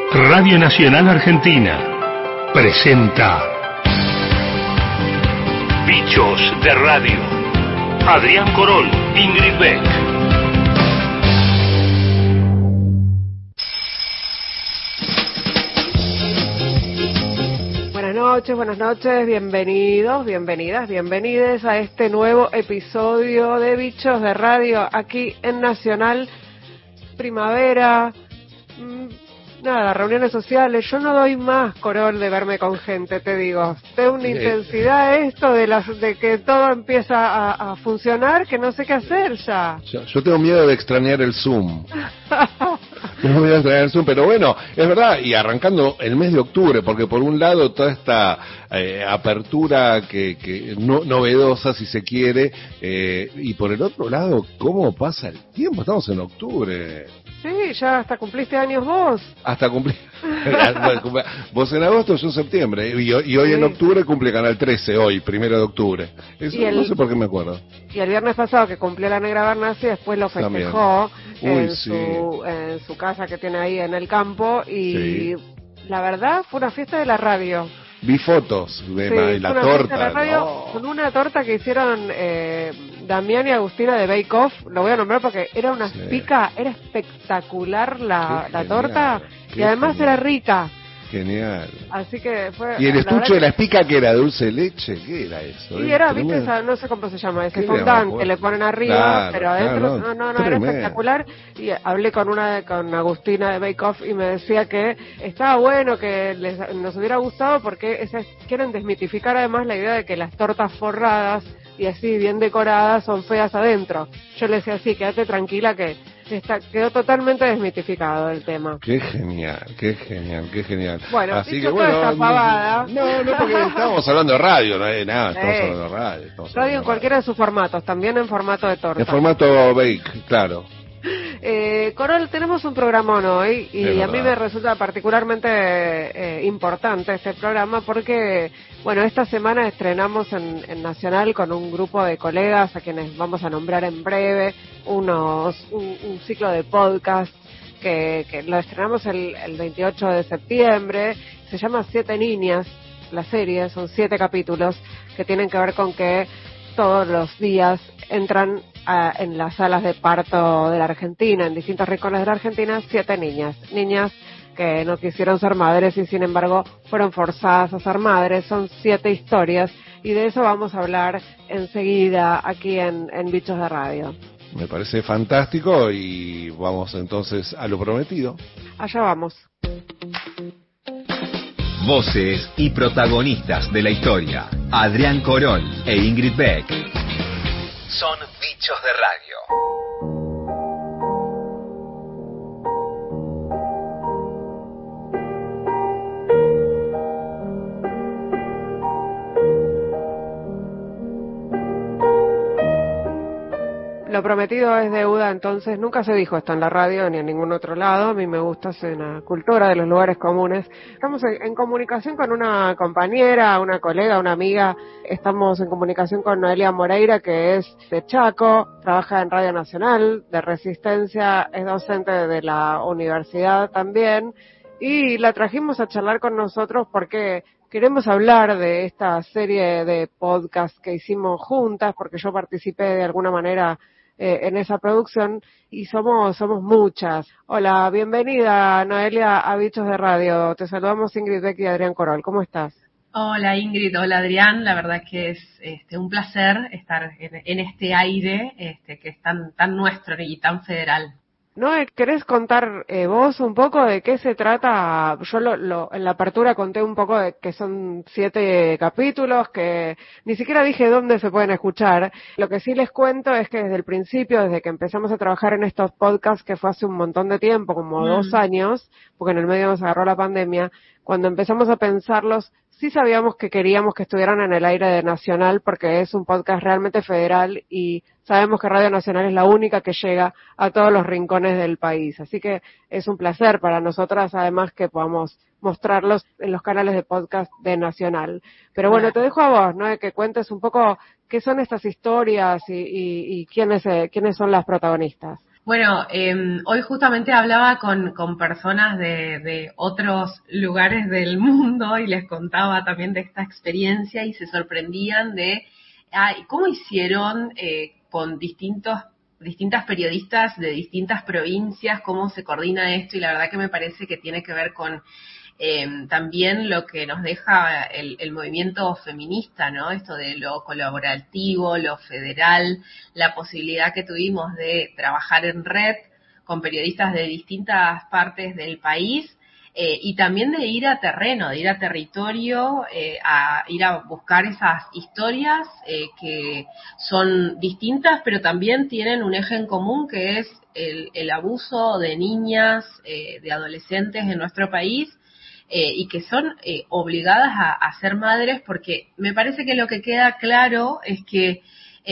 Radio Nacional Argentina presenta Bichos de Radio. Adrián Corol, Ingrid Beck. Buenas noches, bienvenidos, bienvenidas, bienvenides a este nuevo episodio de Bichos de Radio aquí en Nacional. Primavera, reuniones sociales. Yo no doy más, Corol, de verme con gente, te digo. Tengo una intensidad esto de que todo empieza a funcionar, que no sé qué hacer ya. Yo tengo miedo de extrañar el Zoom. No voy a extrañar el Zoom, pero bueno, es verdad, y arrancando el mes de octubre, porque por un lado toda esta apertura que novedosa, si se quiere, y por el otro lado, ¿cómo pasa el tiempo? Estamos en octubre. Sí, ya hasta cumpliste años vos. Hasta cumplí. Vos en agosto, yo en septiembre. Y hoy sí. En octubre cumple Canal 13, hoy, 1 de octubre. Eso no sé por qué me acuerdo. Y el viernes pasado que cumplió la Negra Bernasi, después lo festejó en su casa que tiene ahí en el campo. Y la verdad, fue una fiesta de la radio. Vi fotos de la torta. De la radio, con una torta que hicieron Damián y Agustina de Bake Off. Lo voy a nombrar porque era una pica, era espectacular la torta y además era rica. Genial. Así que fue. ¿Y el estuche de la espica que era? ¿Dulce de leche? ¿Qué era eso? Y era, viste, no sé cómo se llama, ese fondant que le ponen arriba, pero adentro, no, era espectacular. Y hablé con Agustina de Bake Off y me decía que estaba bueno, que nos hubiera gustado porque quieren desmitificar además la idea de que las tortas forradas y así bien decoradas son feas adentro. Yo le decía así, quédate tranquila que quedó totalmente desmitificado el tema. Qué genial. Bueno, así que bueno, esta pavada. No, porque estábamos hablando de radio, no hay nada, estamos hablando de radio. Radio en cualquiera de sus formatos, también en formato de torta. En formato bake, claro. Corol, tenemos un programón hoy y a mí me resulta particularmente importante este programa porque, bueno, esta semana estrenamos en Nacional con un grupo de colegas a quienes vamos a nombrar en breve un ciclo de podcast que lo estrenamos el 28 de septiembre. Se llama 7 Niñas, la serie, son 7 capítulos que tienen que ver con que todos los días entran en las salas de parto de la Argentina, en distintos rincones de la Argentina, 7 niñas que no quisieron ser madres y sin embargo fueron forzadas a ser madres. Son 7 historias y de eso vamos a hablar enseguida aquí en Bichos de Radio. Me parece fantástico y vamos entonces a lo prometido. Allá vamos. Voces y protagonistas de la historia. Adrián Corol e Ingrid Beck. Son Bichos de Radio. Lo prometido es deuda, entonces nunca se dijo esto en la radio ni en ningún otro lado. A mí me gusta hacer una cultura de los lugares comunes. Estamos en comunicación con una compañera, una colega, una amiga. Estamos en comunicación con Noelia Moreira, que es de Chaco, trabaja en Radio Nacional, de Resistencia, es docente de la universidad también. Y la trajimos a charlar con nosotros porque queremos hablar de esta serie de podcast que hicimos juntas, porque yo participé de alguna manera en esa producción y somos muchas. Hola, bienvenida Noelia a Bichos de Radio. Te saludamos Ingrid Beck y Adrián Corol. ¿Cómo estás? Hola Ingrid, hola Adrián. La verdad que es un placer estar en este aire que es tan nuestro y tan federal. ¿No querés contar vos un poco de qué se trata? Yo en la apertura conté un poco de que son 7 capítulos, que ni siquiera dije dónde se pueden escuchar. Lo que sí les cuento es que desde el principio, desde que empezamos a trabajar en estos podcasts, que fue hace un montón de tiempo, como 2 años, porque en el medio nos agarró la pandemia, cuando empezamos a pensarlos, sí sabíamos que queríamos que estuvieran en el aire de Nacional porque es un podcast realmente federal y sabemos que Radio Nacional es la única que llega a todos los rincones del país. Así que es un placer para nosotras, además, que podamos mostrarlos en los canales de podcast de Nacional. Pero bueno, te dejo a vos, ¿no? Que cuentes un poco qué son estas historias y quiénes son las protagonistas. Bueno, hoy justamente hablaba con personas de otros lugares del mundo y les contaba también de esta experiencia y se sorprendían de cómo hicieron con distintas periodistas de distintas provincias, cómo se coordina esto, y la verdad que me parece que tiene que ver con también lo que nos deja el movimiento feminista, ¿no? Esto de lo colaborativo, lo federal, la posibilidad que tuvimos de trabajar en red con periodistas de distintas partes del país, y también de ir a terreno, de ir a territorio, a ir a buscar esas historias que son distintas, pero también tienen un eje en común, que es el abuso de niñas, de adolescentes en nuestro país, y que son obligadas a ser madres, porque me parece que lo que queda claro es que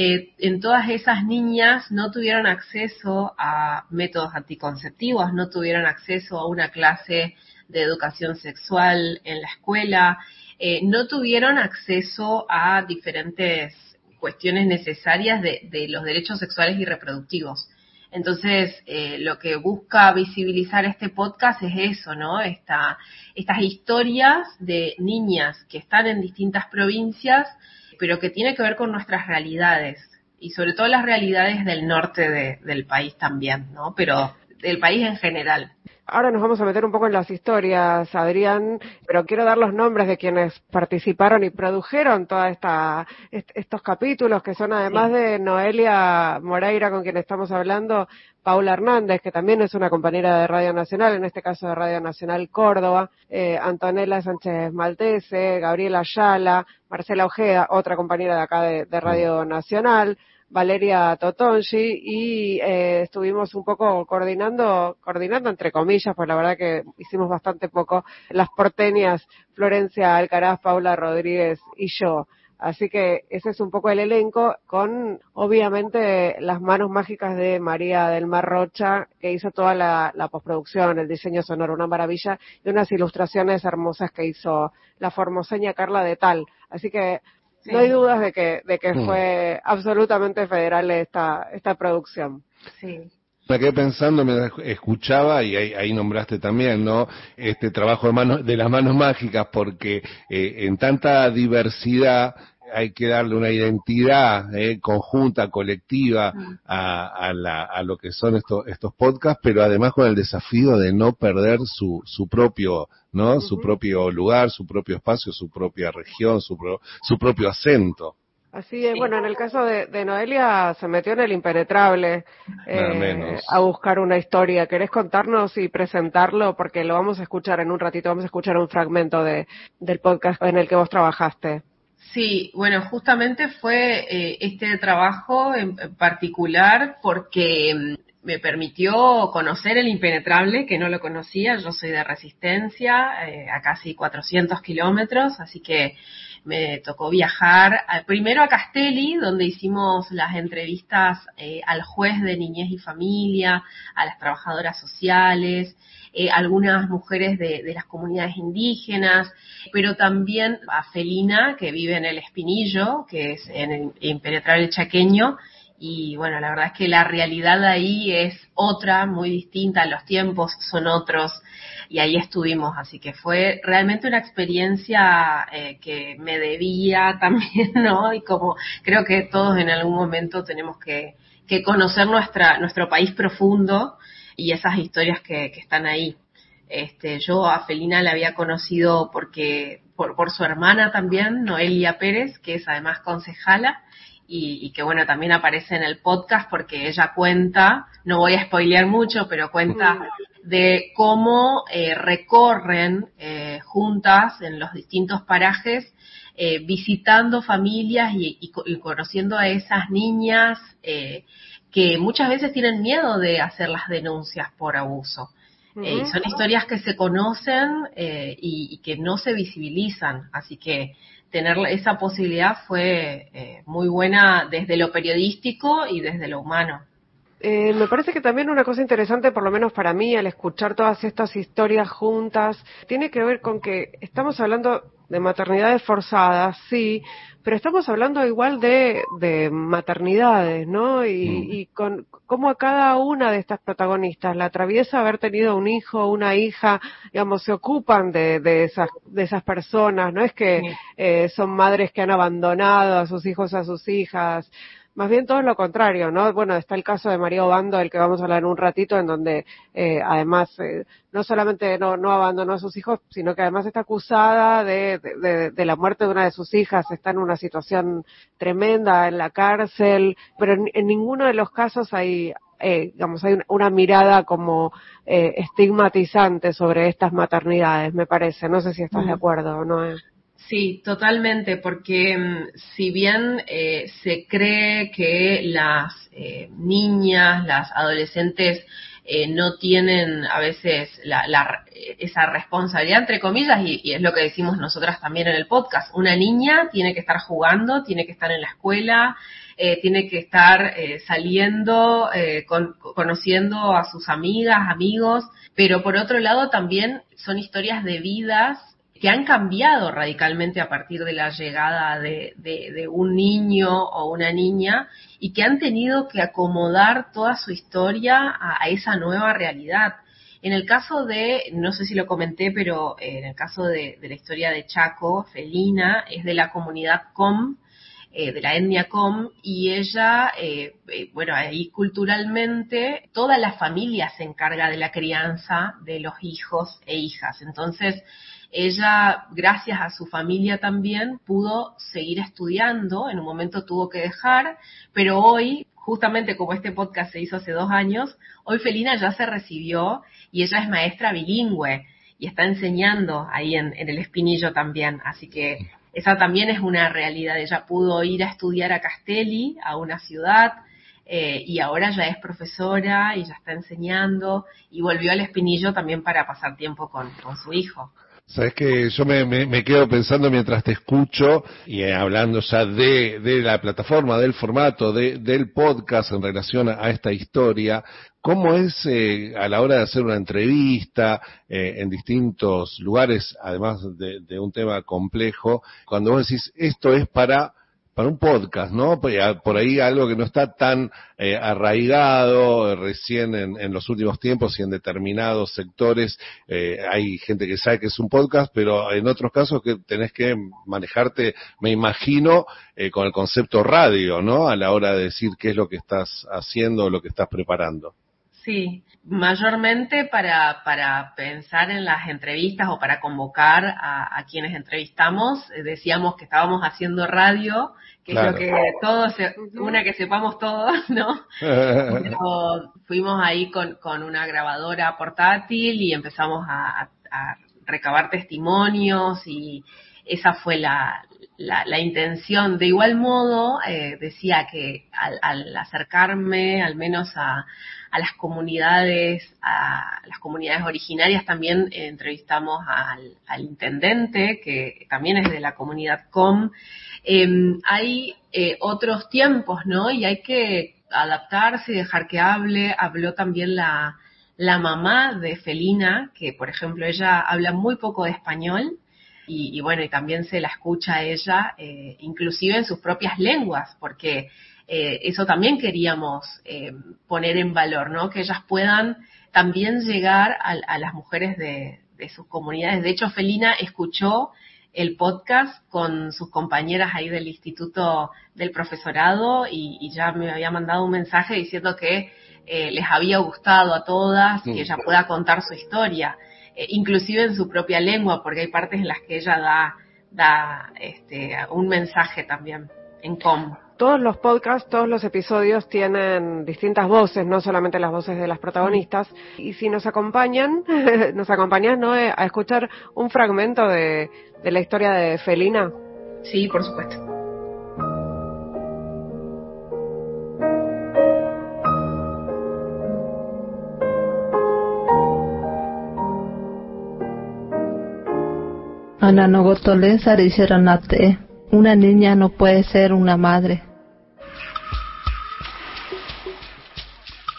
en todas esas niñas no tuvieron acceso a métodos anticonceptivos, no tuvieron acceso a una clase de educación sexual en la escuela, no tuvieron acceso a diferentes cuestiones necesarias de los derechos sexuales y reproductivos. Entonces, lo que busca visibilizar este podcast es eso, ¿no? Estas historias de niñas que están en distintas provincias, pero que tiene que ver con nuestras realidades, y sobre todo las realidades del norte del país también, ¿no? Pero del país en general. Ahora nos vamos a meter un poco en las historias, Adrián, pero quiero dar los nombres de quienes participaron y produjeron toda estos capítulos, que son además de Noelia Moreira, con quien estamos hablando, Paula Hernández, que también es una compañera de Radio Nacional, en este caso de Radio Nacional Córdoba, Antonella Sánchez Maltese, Gabriela Ayala, Marcela Ojeda, otra compañera de acá de Radio Nacional, Valeria Totongi, y estuvimos un poco coordinando entre comillas, pues la verdad que hicimos bastante poco, las porteñas Florencia Alcaraz, Paula Rodríguez y yo. Así que ese es un poco el elenco, con obviamente las manos mágicas de María del Mar Rocha, que hizo toda la postproducción, el diseño sonoro, una maravilla, y unas ilustraciones hermosas que hizo la formoseña Carla de Tal. Así que sí, no hay dudas de que fue absolutamente federal esta producción. Sí. Me quedé pensando mientras escuchaba, y ahí nombraste también, ¿no? Este trabajo de las manos mágicas, porque en tanta diversidad hay que darle una identidad conjunta, colectiva a lo que son estos podcasts, pero además con el desafío de no perder su propio, ¿no? Su propio lugar, su propio espacio, su propia región, su propio acento. Así es, bueno, en el caso de Noelia se metió en el impenetrable a buscar una historia. ¿Querés contarnos y presentarlo? Porque lo vamos a escuchar en un ratito, vamos a escuchar un fragmento del podcast en el que vos trabajaste. Sí, bueno, justamente fue este trabajo en particular porque me permitió conocer el impenetrable, que no lo conocía. Yo soy de Resistencia, a casi 400 kilómetros, así que me tocó viajar primero a Castelli, donde hicimos las entrevistas al juez de niñez y familia, a las trabajadoras sociales, algunas mujeres de las comunidades indígenas, pero también a Felina, que vive en el Espinillo, que es en el impenetrable chaqueño. Y bueno, la verdad es que la realidad ahí es otra, muy distinta, los tiempos son otros, y ahí estuvimos, así que fue realmente una experiencia que me debía también, ¿no? Y como creo que todos en algún momento tenemos que conocer nuestro país profundo y esas historias que están ahí. Yo a Felina la había conocido porque por su hermana también, Noelia Pérez, que es además concejala, y que bueno, también aparece en el podcast porque ella cuenta, no voy a spoilear mucho, pero cuenta de cómo recorren juntas en los distintos parajes, visitando familias y conociendo a esas niñas que muchas veces tienen miedo de hacer las denuncias por abuso. Y son historias que se conocen y que no se visibilizan, así que tener esa posibilidad fue muy buena desde lo periodístico y desde lo humano. Me parece que también una cosa interesante, por lo menos para mí, al escuchar todas estas historias juntas, tiene que ver con que estamos hablando de maternidades forzadas, sí, pero estamos hablando igual de maternidades, ¿no? Y con cómo a cada una de estas protagonistas la atraviesa haber tenido un hijo, una hija, digamos, se ocupan de esas personas, no es que son madres que han abandonado a sus hijos, a sus hijas. Más bien todo lo contrario, ¿no? Bueno, está el caso de María Obando, del que vamos a hablar en un ratito, en donde además no solamente no abandonó a sus hijos, sino que además está acusada de la muerte de una de sus hijas, está en una situación tremenda en la cárcel, pero en ninguno de los casos hay digamos, hay una mirada como estigmatizante sobre estas maternidades, me parece. No sé si estás de acuerdo o no. Sí, totalmente, porque si bien se cree que las niñas, las adolescentes no tienen a veces esa responsabilidad, entre comillas, y es lo que decimos nosotras también en el podcast. Una niña tiene que estar jugando, tiene que estar en la escuela, tiene que estar saliendo, conociendo a sus amigas, amigos, pero por otro lado también son historias de vidas que han cambiado radicalmente a partir de la llegada de un niño o una niña y que han tenido que acomodar toda su historia a esa nueva realidad. En el caso de, no sé si lo comenté, pero en el caso de la historia de Chaco, Felina es de la comunidad Com, de la etnia Com, y ella, bueno, ahí culturalmente toda la familia se encarga de la crianza de los hijos e hijas. Entonces, ella, gracias a su familia también, pudo seguir estudiando. En un momento tuvo que dejar, pero hoy, justamente como este podcast se hizo hace 2 años, hoy Felina ya se recibió y ella es maestra bilingüe y está enseñando ahí en el Espinillo también. Así que esa también es una realidad. Ella pudo ir a estudiar a Castelli, a una ciudad, y ahora ya es profesora y ya está enseñando, y volvió al Espinillo también para pasar tiempo con su hijo. Sabes que yo me quedo pensando mientras te escucho y hablando ya de la plataforma, del formato, del podcast en relación a esta historia, cómo es a la hora de hacer una entrevista en distintos lugares, además de un tema complejo, cuando vos decís esto es para un podcast, ¿no? Por ahí algo que no está tan arraigado recién en los últimos tiempos y en determinados sectores. Hay gente que sabe que es un podcast, pero en otros casos que tenés que manejarte, me imagino, con el concepto radio, ¿no? A la hora de decir qué es lo que estás haciendo o lo que estás preparando. Sí, mayormente para pensar en las entrevistas o para convocar a quienes entrevistamos, decíamos que estábamos haciendo radio, que claro, es lo que todos, una que sepamos todos, ¿no? Pero fuimos ahí con una grabadora portátil y empezamos a recabar testimonios y esa fue la intención. De igual modo, decía que al acercarme al menos a las comunidades originarias, también entrevistamos al intendente, que también es de la comunidad Com. Hay otros tiempos, ¿no? Y hay que adaptarse y dejar que hable. Habló también la mamá de Felina, que por ejemplo ella habla muy poco de español, y bueno, y también se la escucha a ella, inclusive en sus propias lenguas, porque eso también queríamos poner en valor, ¿no? Que ellas puedan también llegar a las mujeres de sus comunidades. De hecho, Felina escuchó el podcast con sus compañeras ahí del Instituto del Profesorado y ya me había mandado un mensaje diciendo que les había gustado a todas, que ella pueda contar su historia, inclusive en su propia lengua, porque hay partes en las que ella da un mensaje también en Com. Todos los podcasts, todos los episodios tienen distintas voces, no solamente las voces de las protagonistas. Y si nos acompañan, ¿no? A escuchar un fragmento de la historia de Felina. Sí, por supuesto. Ananogotole Sariseranate. Una niña no puede ser una madre.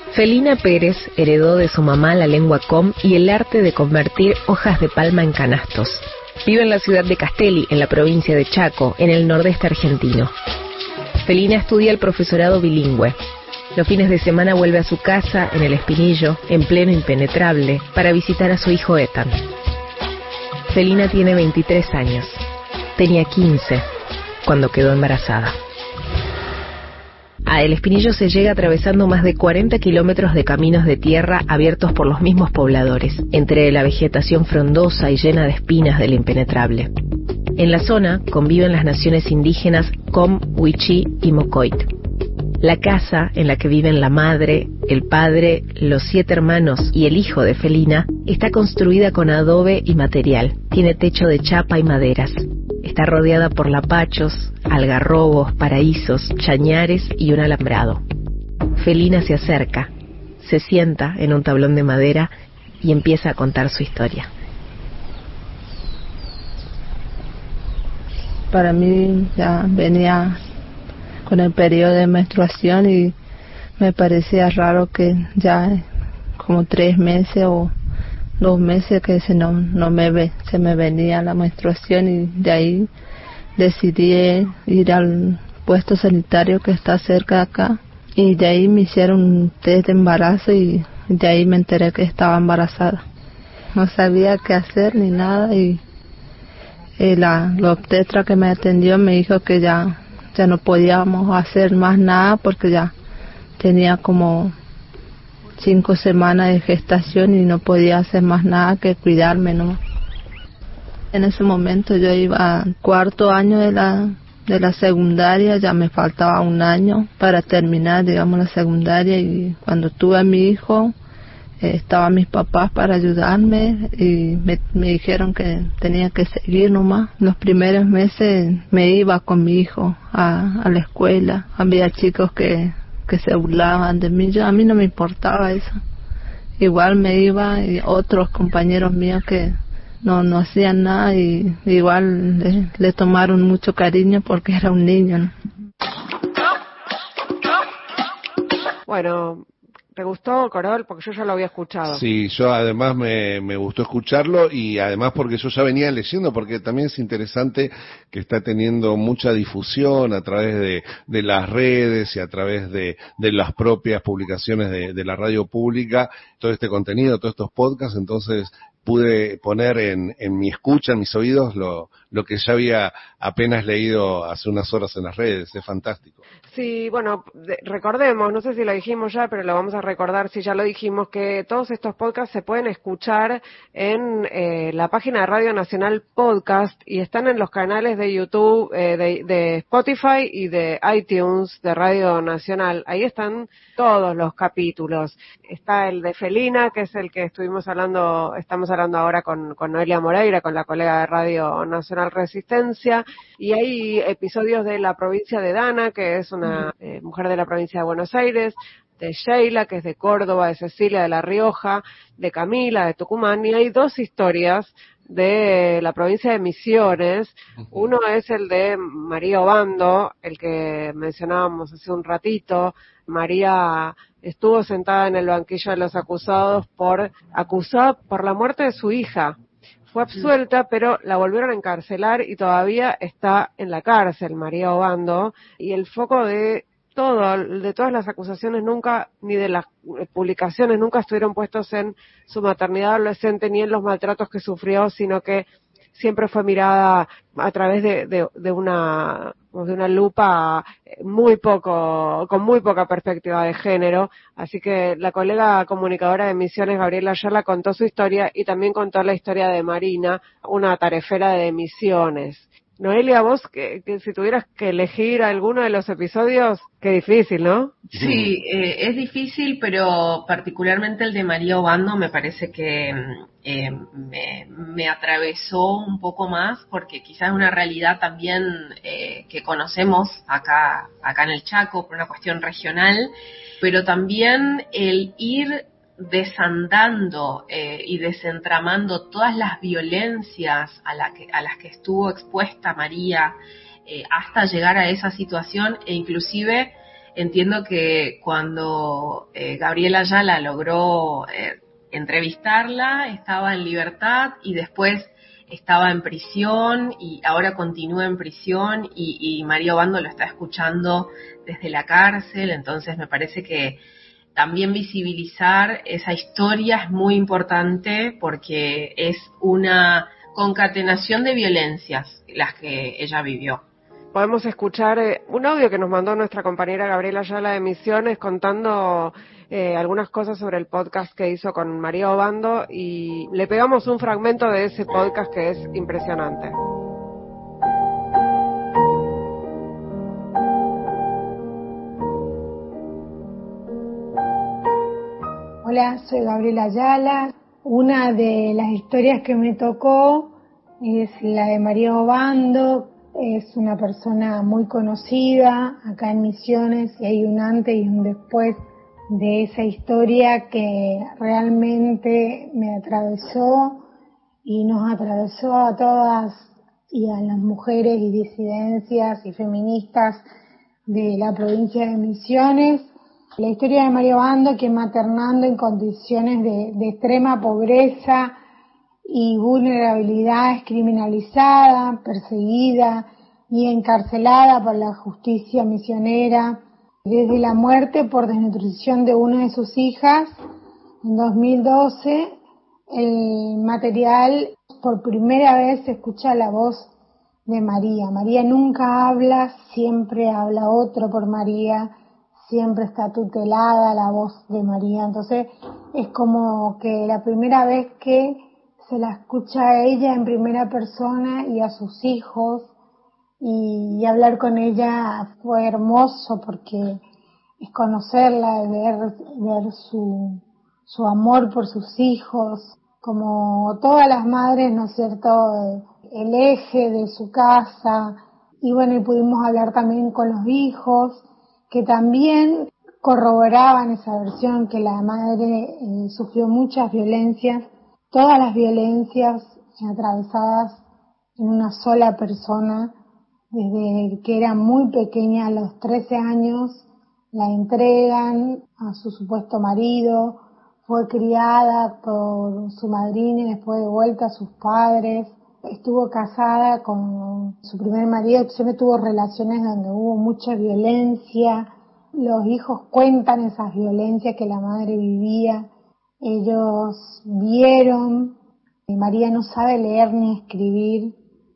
Felina Pérez heredó de su mamá la lengua com y el arte de convertir hojas de palma en canastos. Vive en la ciudad de Castelli, en la provincia de Chaco, en el nordeste argentino. Felina estudia el profesorado bilingüe. Los fines de semana vuelve a su casa, en el Espinillo, en pleno Impenetrable, para visitar a su hijo Ethan. Felina tiene 23 años. Tenía 15 cuando quedó embarazada. A El Espinillo se llega atravesando más de 40 kilómetros de caminos de tierra abiertos por los mismos pobladores, entre la vegetación frondosa y llena de espinas del Impenetrable. En la zona conviven las naciones indígenas Com, Huichí y Mocoit. La casa en la que viven la madre, el padre, los 7 hermanos y el hijo de Felina está construida con adobe y material. Tiene techo de chapa y maderas. Está rodeada por lapachos, algarrobos, paraísos, chañares y un alambrado. Felina se acerca, se sienta en un tablón de madera y empieza a contar su historia. Para mí ya venía con el periodo de menstruación y me parecía raro que ya como 3 meses o 2 meses que se me venía la menstruación, y de ahí decidí ir al puesto sanitario que está cerca de acá, y de ahí me hicieron un test de embarazo y de ahí me enteré que estaba embarazada. No sabía qué hacer ni nada, y la obstetra que me atendió me dijo que ya no podíamos hacer más nada porque ya tenía como 5 semanas de gestación y no podía hacer más nada que cuidarme, ¿no? En ese momento yo iba al 4º año de la secundaria, ya me faltaba 1 año para terminar, digamos, la secundaria, y cuando tuve a mi hijo estaban mis papás para ayudarme y me dijeron que tenía que seguir nomás. Los primeros meses me iba con mi hijo a la escuela. Había chicos que se burlaban de mí. A mí no me importaba eso. Igual me iba, y otros compañeros míos que no hacían nada y igual le tomaron mucho cariño porque era un niño, ¿no? Bueno, ¿te gustó, Corol? Porque yo ya lo había escuchado. Sí, yo además me gustó escucharlo, y además porque yo ya venía leyendo, porque también es interesante que está teniendo mucha difusión a través de las redes y a través de las propias publicaciones de la radio pública, todo este contenido, todos estos podcasts. Entonces pude poner en mi escucha, en mis oídos, lo que ya había apenas leído hace unas horas en las redes. Es fantástico. Sí, bueno, recordemos, no sé si lo dijimos ya, pero lo vamos a recordar si ya lo dijimos, que todos estos podcasts se pueden escuchar en la página de Radio Nacional Podcast, y están en los canales de YouTube, de Spotify y de iTunes de Radio Nacional. Ahí están todos los capítulos. Está el de Felina, que es el que estamos hablando ahora con Noelia Moreira, con la colega de Radio Nacional Resistencia, y hay episodios de la provincia de Dana, que es una mujer de la provincia de Buenos Aires, de Sheila, que es de Córdoba, de Cecilia, de La Rioja, de Camila, de Tucumán, y hay 2 historias de la provincia de Misiones. Uno es el de María Obando, el que mencionábamos hace un ratito. María estuvo sentada en el banquillo de los acusados acusada por la muerte de su hija. Fue absuelta, pero la volvieron a encarcelar y todavía está en la cárcel, María Obando, y el foco de todas las acusaciones nunca, ni de las publicaciones, nunca estuvieron puestos en su maternidad adolescente ni en los maltratos que sufrió, sino que siempre fue mirada a través de una lupa con muy poca perspectiva de género. Así que la colega comunicadora de Misiones, Gabriela Ayala, contó su historia y también contó la historia de Marina, una tarefera de Misiones. Noelia, vos que si tuvieras que elegir alguno de los episodios, qué difícil, ¿no? Sí, es difícil, pero particularmente el de María Obando me parece que me atravesó un poco más, porque quizás es una realidad también que conocemos acá en el Chaco por una cuestión regional, pero también el ir desandando y desentramando todas las violencias a las que estuvo expuesta María hasta llegar a esa situación, e inclusive entiendo que cuando Gabriela Ayala logró entrevistarla, estaba en libertad y después estaba en prisión y ahora continúa en prisión y María Obando lo está escuchando desde la cárcel. Entonces me parece que también visibilizar esa historia es muy importante porque es una concatenación de violencias las que ella vivió. Podemos escuchar un audio que nos mandó nuestra compañera Gabriela Ayala de Misiones contando algunas cosas sobre el podcast que hizo con María Obando, y le pegamos un fragmento de ese podcast que es impresionante. Hola, soy Gabriela Ayala. Una de las historias que me tocó es la de María Obando. Es una persona muy conocida acá en Misiones y hay un antes y un después de esa historia que realmente me atravesó y nos atravesó a todas y a las mujeres y disidencias y feministas de la provincia de Misiones. La historia de María Obando, que maternando en condiciones de extrema pobreza y vulnerabilidad es criminalizada, perseguida y encarcelada por la justicia misionera, desde la muerte por desnutrición de una de sus hijas en 2012. El material, por primera vez se escucha la voz de María. María nunca habla, siempre habla otro por María, siempre está tutelada la voz de María. Entonces es como que la primera vez que se la escucha a ella en primera persona y a sus hijos, y hablar con ella fue hermoso porque es conocerla, ver su amor por sus hijos, como todas las madres, ¿no es cierto?, el eje de su casa. Y bueno, y pudimos hablar también con los hijos, que también corroboraban esa versión, que la madre sufrió muchas violencias, todas las violencias atravesadas en una sola persona, desde que era muy pequeña, a los 13 años, la entregan a su supuesto marido, fue criada por su madrina y después de vuelta a sus padres, estuvo casada con su primer marido, siempre tuvo relaciones donde hubo mucha violencia. Los hijos cuentan esas violencias que la madre vivía, ellos vieron, María no sabe leer ni escribir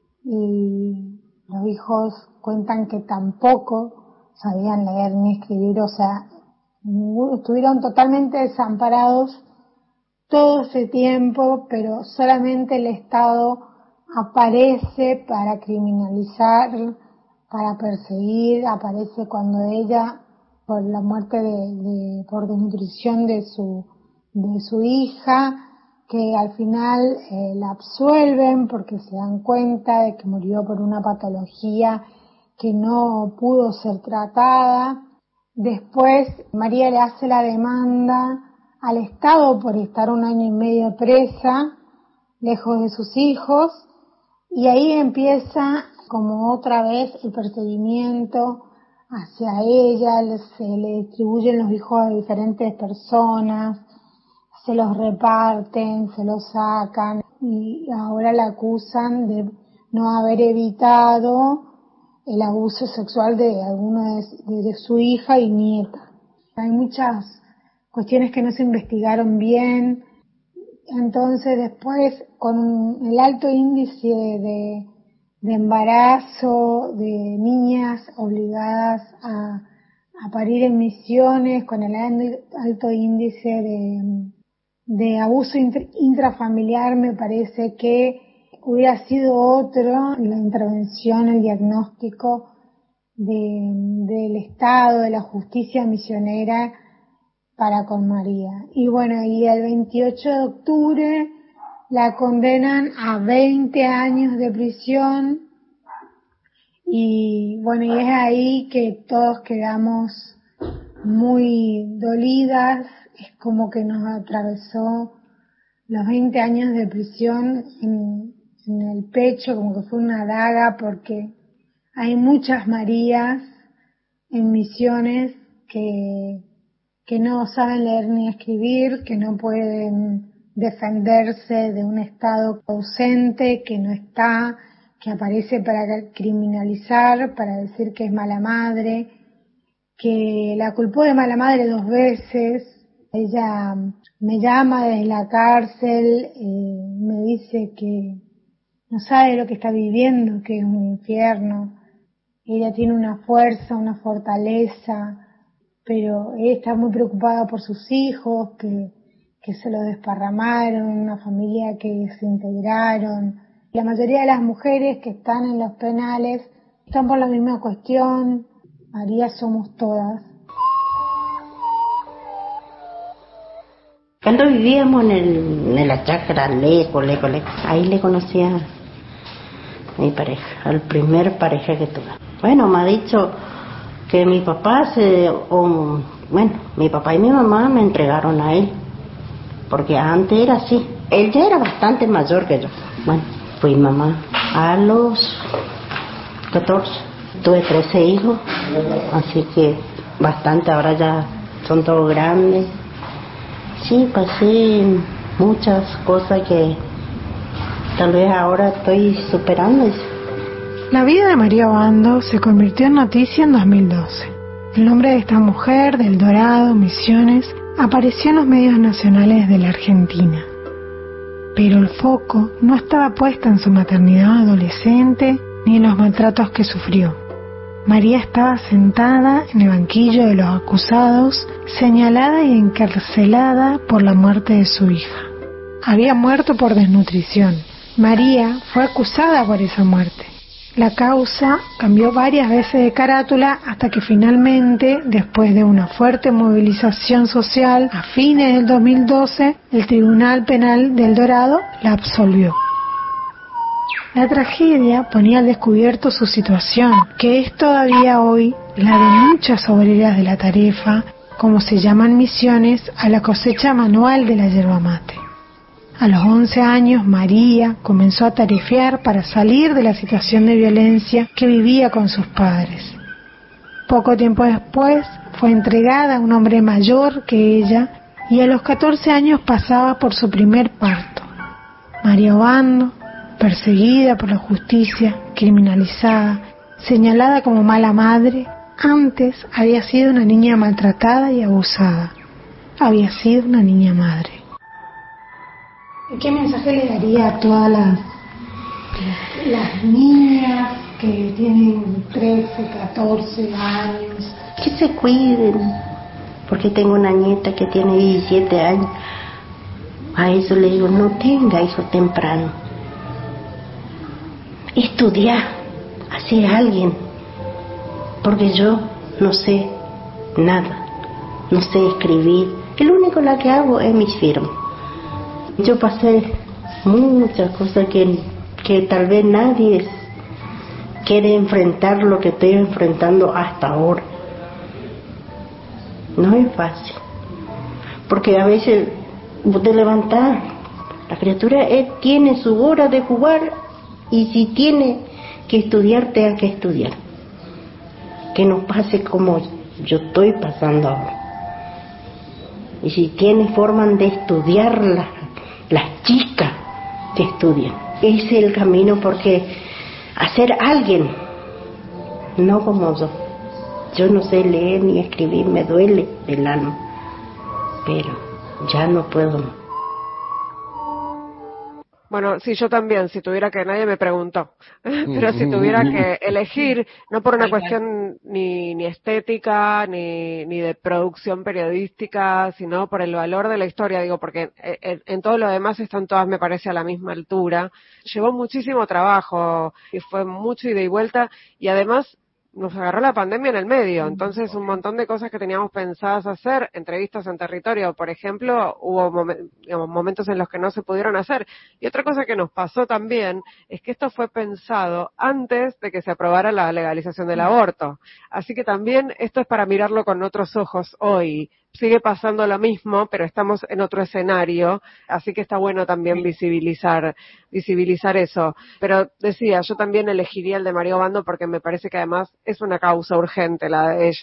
y los hijos cuentan que tampoco sabían leer ni escribir, o sea, estuvieron totalmente desamparados todo ese tiempo, pero solamente el Estado aparece para criminalizar, para perseguir, aparece cuando ella, por la muerte por desnutrición de su hija, que al final la absuelven porque se dan cuenta de que murió por una patología que no pudo ser tratada. Después María le hace la demanda al Estado por estar 1 año y medio presa, lejos de sus hijos, y ahí empieza como otra vez el perseguimiento hacia ella, se le distribuyen los hijos a diferentes personas, se los reparten, se los sacan y ahora la acusan de no haber evitado el abuso sexual de alguno de su hija y nieta. Hay muchas cuestiones que no se investigaron bien, entonces después con el alto índice de embarazo de niñas obligadas a parir en Misiones, con el alto índice de abuso intrafamiliar, me parece que hubiera sido otro la intervención, el diagnóstico del Estado, de la justicia misionera para con María. Y bueno, y el 28 de octubre la condenan a 20 años de prisión y bueno, y es ahí que todos quedamos muy dolidas, es como que nos atravesó los 20 años de prisión en el pecho, como que fue una daga, porque hay muchas Marías en Misiones que no saben leer ni escribir, que no pueden defenderse de un Estado ausente, que no está, que aparece para criminalizar, para decir que es mala madre, que la culpó de mala madre 2 veces. Ella me llama desde la cárcel, me dice que no sabe lo que está viviendo, que es un infierno. Ella tiene una fuerza, una fortaleza, pero ella está muy preocupada por sus hijos, que se lo desparramaron, una familia que se integraron. La mayoría de las mujeres que están en los penales están por la misma cuestión. María, somos todas. Cuando vivíamos en la chacra, lejos, ahí le conocí a mi pareja, al primer pareja que tuve. Bueno, me ha dicho que mi papá mi papá y mi mamá me entregaron a él, porque antes era así. Él ya era bastante mayor que yo. Bueno, fui mamá a los 14, tuve 13 hijos, así que bastante, ahora ya son todos grandes. Sí, pasé muchas cosas que tal vez ahora estoy superando. La vida de María Obando se convirtió en noticia en 2012. El nombre de esta mujer, del Dorado, Misiones, apareció en los medios nacionales de la Argentina. Pero el foco no estaba puesto en su maternidad adolescente ni en los maltratos que sufrió. María estaba sentada en el banquillo de los acusados, señalada y encarcelada por la muerte de su hija. Había muerto por desnutrición. María fue acusada por esa muerte. La causa cambió varias veces de carátula hasta que finalmente, después de una fuerte movilización social, a fines del 2012, el Tribunal Penal del Dorado la absolvió. La tragedia ponía al descubierto su situación, que es todavía hoy la de muchas obreras de la tarefa, como se llaman Misiones, a la cosecha manual de la yerba mate. A los 11 años, María comenzó a tarefear para salir de la situación de violencia que vivía con sus padres. Poco tiempo después, fue entregada a un hombre mayor que ella y a los 14 años pasaba por su primer parto. María Obando, perseguida por la justicia, criminalizada, señalada como mala madre, antes había sido una niña maltratada y abusada. Había sido una niña madre. ¿Qué mensaje le daría a todas las niñas que tienen 13, 14 años? Que se cuiden, porque tengo una nieta que tiene 17 años. A eso le digo, no tenga hijos temprano. Estudiar, hacer alguien, porque yo no sé nada, no sé escribir. Lo único la que hago es mis firmas. Yo pasé muchas cosas que tal vez nadie quiere enfrentar lo que estoy enfrentando hasta ahora. No es fácil, porque a veces te levantás, la criatura tiene su hora de jugar y si tiene que estudiar, tenga que estudiar. Que no pase como yo estoy pasando ahora. Y si tiene forma de estudiar las chicas que estudian. Ese es el camino, porque hacer alguien, no como yo. Yo no sé leer ni escribir, me duele el alma, pero ya no puedo. Bueno, sí, yo también, si tuviera que, nadie me preguntó, pero si tuviera que elegir, no por una cuestión ni estética, ni de producción periodística, sino por el valor de la historia, digo, porque en todo lo demás están todas, me parece, a la misma altura. Llevó muchísimo trabajo y fue mucho ida y vuelta, y además nos agarró la pandemia en el medio, entonces un montón de cosas que teníamos pensadas hacer, entrevistas en territorio, por ejemplo, hubo momentos en los que no se pudieron hacer. Y otra cosa que nos pasó también es que esto fue pensado antes de que se aprobara la legalización del aborto. Así que también esto es para mirarlo con otros ojos hoy. Sigue pasando lo mismo, pero estamos en otro escenario, así que está bueno también visibilizar eso. Pero decía, yo también elegiría el de María Obando porque me parece que además es una causa urgente la de ella.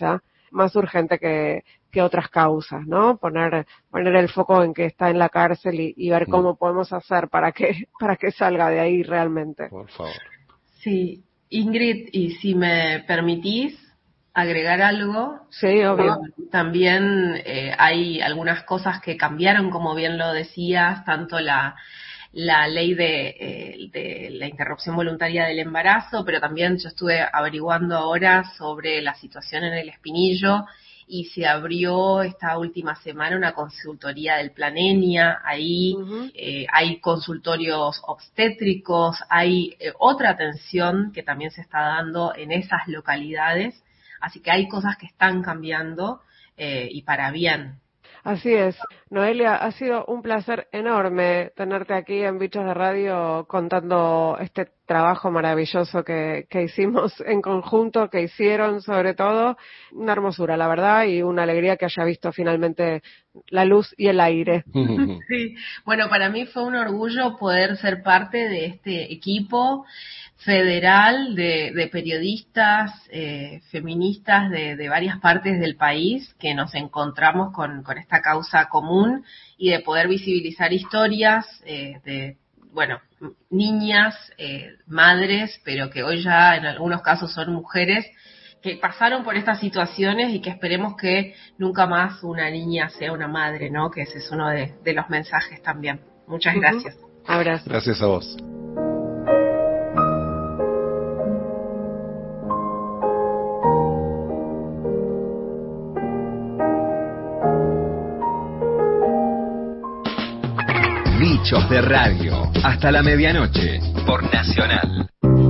más urgente que otras causas, ¿no? Poner el foco en que está en la cárcel y ver cómo podemos hacer para que salga de ahí realmente. Por favor. Sí, Ingrid, y si me permitís agregar algo. Sí, obvio. También hay algunas cosas que cambiaron, como bien lo decías, tanto la ley de la interrupción voluntaria del embarazo, pero también yo estuve averiguando ahora sobre la situación en el Espinillo y se abrió esta última semana una consultoría del Plan ENIA. Ahí hay consultorios obstétricos, hay otra atención que también se está dando en esas localidades, así que hay cosas que están cambiando y para bien. Así es. Noelia, ha sido un placer enorme tenerte aquí en Bichos de Radio contando este trabajo maravilloso que hicimos en conjunto, que hicieron sobre todo. Una hermosura, la verdad, y una alegría que haya visto finalmente la luz y el aire. Sí, bueno, para mí fue un orgullo poder ser parte de este equipo federal de periodistas feministas de varias partes del país que nos encontramos con esta causa común y de poder visibilizar historias de, bueno, niñas, madres, pero que hoy ya en algunos casos son mujeres que pasaron por estas situaciones y que esperemos que nunca más una niña sea una madre, ¿no? Que ese es uno de los mensajes también. Muchas gracias. Abrazo. Gracias a vos. Bichos de Radio, hasta la medianoche, por Nacional.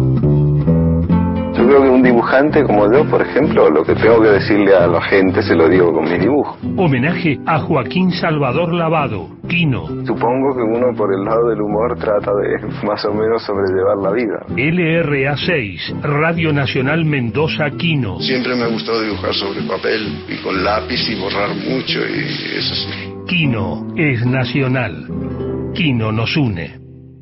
Yo creo que un dibujante como yo, por ejemplo, lo que tengo que decirle a la gente se lo digo con mis dibujos. Homenaje a Joaquín Salvador Lavado, Quino. Supongo que uno por el lado del humor trata de más o menos sobrellevar la vida. LRA 6, Radio Nacional Mendoza, Quino. Siempre me ha gustado dibujar sobre papel y con lápiz y borrar mucho y eso sí. Quino es nacional. Quino nos une.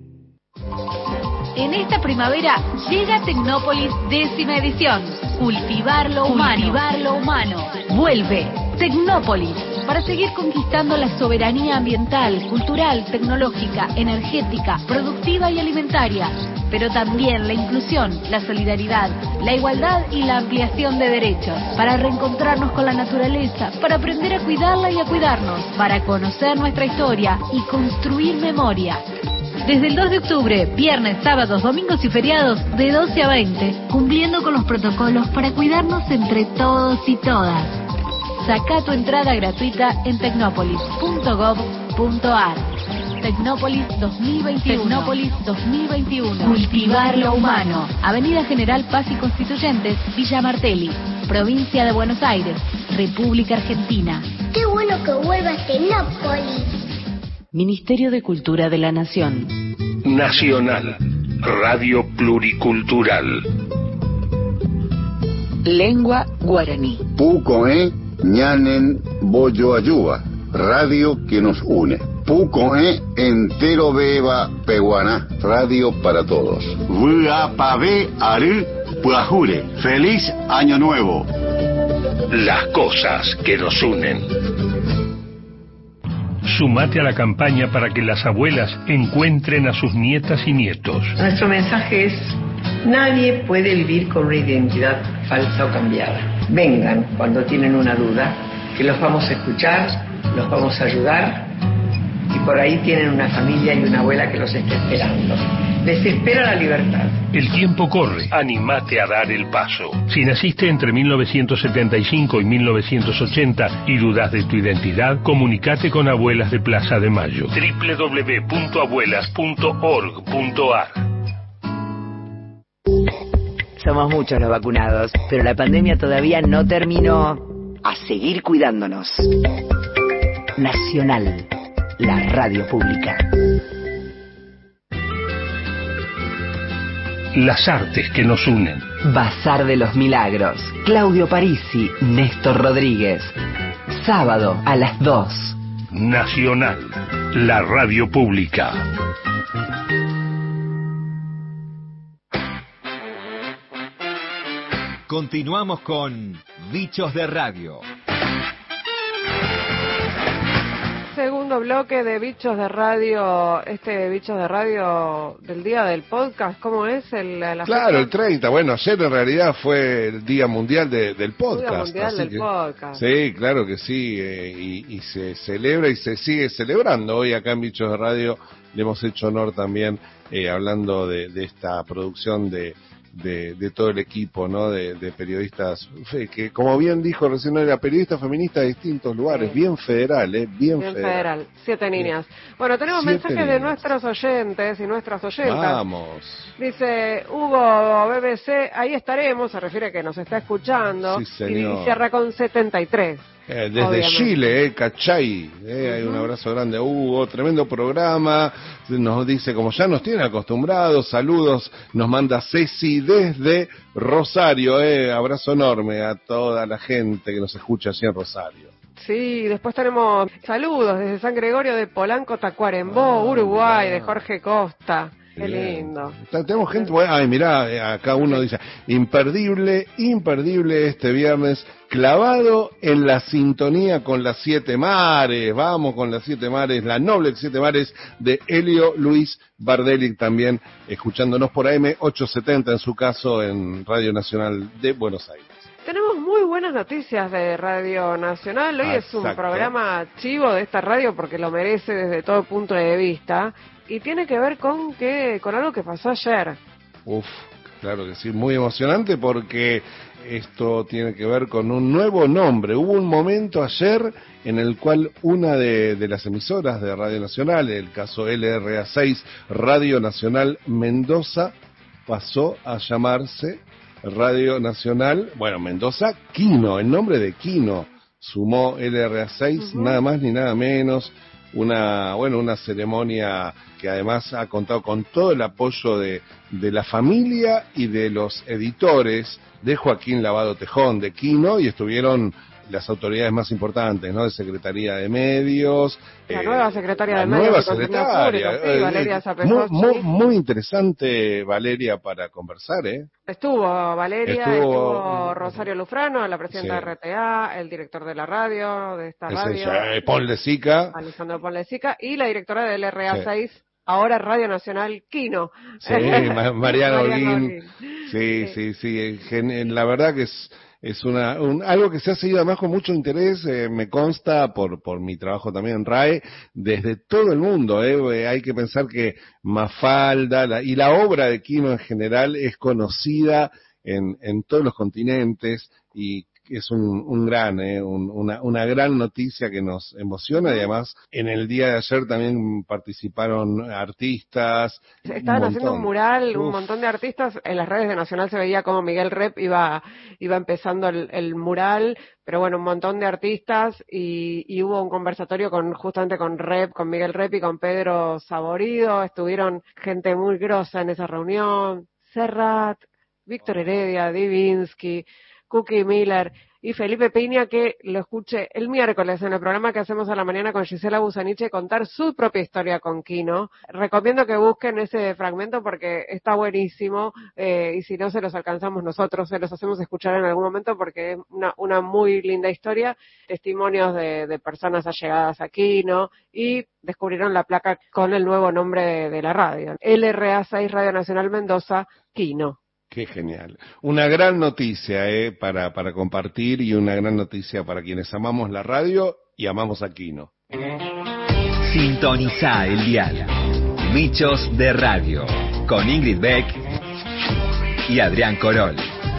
En esta primavera llega Tecnópolis 10ª edición. Cultivar lo humano. Vuelve Tecnópolis para seguir conquistando la soberanía ambiental, cultural, tecnológica, energética, productiva y alimentaria, pero también la inclusión, la solidaridad, la igualdad y la ampliación de derechos, para reencontrarnos con la naturaleza, para aprender a cuidarla y a cuidarnos, para conocer nuestra historia y construir memoria. Desde el 2 de octubre, viernes, sábados, domingos y feriados, de 12 a 20, cumpliendo con los protocolos para cuidarnos entre todos y todas. Saca tu entrada gratuita en tecnopolis.gov.ar. Tecnópolis 2021. Tecnópolis 2021. Cultivar lo humano. Avenida General Paz y Constituyentes, Villa Martelli, Provincia de Buenos Aires, República Argentina. ¡Qué bueno que vuelva Tecnópolis! Ministerio de Cultura de la Nación. Nacional, Radio Pluricultural. Lengua guaraní. Pucoe ñanen boyo ayuba, radio que nos une. Pucoe entero beba peguaná, radio para todos. Vuapavé aru puajure, feliz año nuevo. Las cosas que nos unen. Sumate a la campaña para que las abuelas encuentren a sus nietas y nietos. Nuestro mensaje es: nadie puede vivir con una identidad falsa o cambiada. Vengan cuando tienen una duda, que los vamos a escuchar, los vamos a ayudar, y por ahí tienen una familia y una abuela que los está esperando. Les espera la libertad. El tiempo corre. Animate a dar el paso. Si naciste entre 1975 y 1980 y dudas de tu identidad, comunicate con Abuelas de Plaza de Mayo. www.abuelas.org.ar. Somos muchos los vacunados, pero la pandemia todavía no terminó. A seguir cuidándonos. Nacional, la radio pública. Las artes que nos unen. Bazar de los Milagros. Claudio Parisi, Néstor Rodríguez. Sábado a las 2. Nacional, la radio pública. Continuamos con Bichos de Radio. Segundo bloque de Bichos de Radio, Bichos de Radio del día del podcast, ¿cómo es? Claro, el 30, bueno, ayer en realidad fue el Día Mundial del Podcast. Día Mundial del Podcast. Sí, claro que sí, y se celebra y se sigue celebrando. Hoy acá en Bichos de Radio le hemos hecho honor también, hablando de esta producción de todo el equipo, ¿no? De periodistas, que como bien dijo recién, era periodista feminista de distintos lugares, bien federal, bien federal. 7 niñas. Bueno, tenemos mensajes de nuestros oyentes y nuestras oyentas. Vamos. Dice Hugo, BBC, ahí estaremos, se refiere a que nos está escuchando. Sí, señor. Y cierra con 73. Desde obviamente. Chile, Cachay, hay un abrazo grande a Hugo, tremendo programa, nos dice, como ya nos tiene acostumbrados, saludos, nos manda Ceci desde Rosario, abrazo enorme a toda la gente que nos escucha allí en Rosario. Sí, después tenemos saludos desde San Gregorio de Polanco, Tacuarembó, Uruguay, de Jorge Costa. Qué lindo. Tenemos gente, ay, mirá, acá uno dice, imperdible este viernes, clavado en la sintonía con las 7 mares, vamos con las 7 mares, la noble 7 mares de Helio Luis Bardelic, también escuchándonos por AM 870, en su caso en Radio Nacional de Buenos Aires. Tenemos muy buenas noticias de Radio Nacional, hoy es un programa chivo de esta radio porque lo merece desde todo punto de vista. Y tiene que ver con algo que pasó ayer. Claro que sí, muy emocionante porque esto tiene que ver con un nuevo nombre. Hubo un momento ayer en el cual una de las emisoras de Radio Nacional, el caso LRA6, Radio Nacional Mendoza, pasó a llamarse Radio Nacional, Mendoza Quino, el nombre de Quino. Sumó LRA6, nada más ni nada menos. Una ceremonia que además ha contado con todo el apoyo de la familia y de los editores de Joaquín Lavado Tejón, de Quino, y estuvieron las autoridades más importantes, ¿no? De Secretaría de Medios. La nueva secretaria de Medios. Valeria Zapesocchi. Muy interesante, Valeria, para conversar, Estuvo Valeria, estuvo Rosario Lufrano, la presidenta de RTA, el director de la radio, de esta radio. Paul Lezica. Alessandro Paul Lezica, y la directora del RA6, ahora Radio Nacional Quino. Sí, Mariano Holguín. Sí. La verdad que es algo que se ha seguido además con mucho interés, me consta por mi trabajo también en RAE, desde todo el mundo. Hay que pensar que Mafalda y la obra de Quino en general es conocida en todos los continentes, y es una gran noticia que nos emociona, y además en el día de ayer también participaron artistas. Estaban haciendo un mural, un montón de artistas. En las redes de Nacional se veía como Miguel Rep iba empezando el mural, pero bueno, un montón de artistas, y hubo un conversatorio justamente con Miguel Rep y con Pedro Saborido. Estuvieron gente muy grosa en esa reunión, Serrat, Víctor Heredia, Divinsky, Cookie Miller y Felipe Piña, que lo escuché el miércoles en el programa que hacemos a la mañana con Gisela Busaniche, contar su propia historia con Quino. Recomiendo que busquen ese fragmento porque está buenísimo, y si no se los alcanzamos nosotros, se los hacemos escuchar en algún momento porque es una muy linda historia, testimonios de personas allegadas a Quino, y descubrieron la placa con el nuevo nombre de la radio, LRA6 Radio Nacional Mendoza Quino. Qué genial. Una gran noticia para compartir, y una gran noticia para quienes amamos la radio y amamos a Quino. Sintoniza el dial. Bichos de Radio, con Ingrid Beck y Adrián Corol.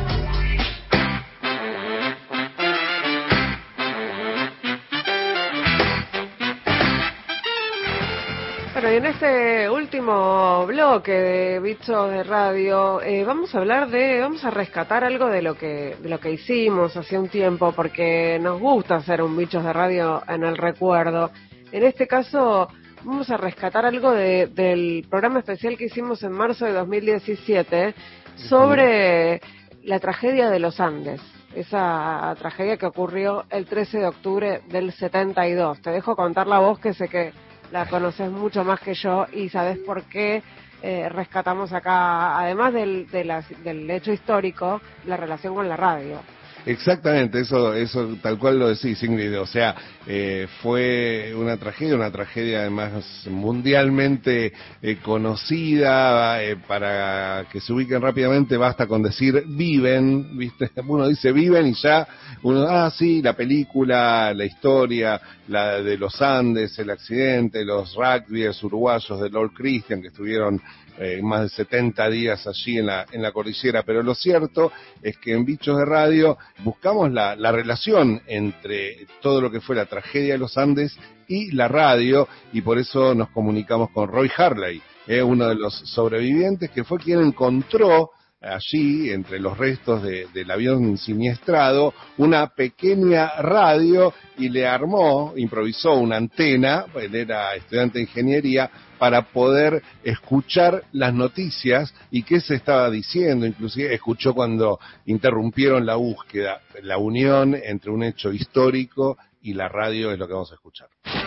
Bueno, y en este último bloque de Bichos de Radio vamos a rescatar algo de lo que hicimos hace un tiempo, porque nos gusta hacer un Bichos de Radio en el recuerdo. En este caso vamos a rescatar algo del programa especial que hicimos en marzo de 2017 sobre la tragedia de los Andes. Esa tragedia que ocurrió el 13 de octubre del 72. Te dejo contar la voz, que sé que la conoces mucho más que yo y sabes por qué rescatamos acá, además del hecho histórico, la relación con la radio. Exactamente, eso tal cual lo decís, Ingrid, o sea, fue una tragedia además mundialmente conocida, para que se ubiquen rápidamente basta con decir viven, ¿viste? Uno dice viven y ya uno, sí, la película, la historia, la de los Andes, el accidente, los rugbyers uruguayos de Lord Christian que estuvieron más de 70 días allí en la cordillera, pero lo cierto es que en Bichos de Radio buscamos la relación entre todo lo que fue la tragedia de los Andes y la radio, y por eso nos comunicamos con Roy Harley, uno de los sobrevivientes, que fue quien encontró allí, entre los restos del avión siniestrado, una pequeña radio y le improvisó una antena, él era estudiante de ingeniería, para poder escuchar las noticias y qué se estaba diciendo, inclusive escuchó cuando interrumpieron la búsqueda. La unión entre un hecho histórico y la radio es lo que vamos a escuchar.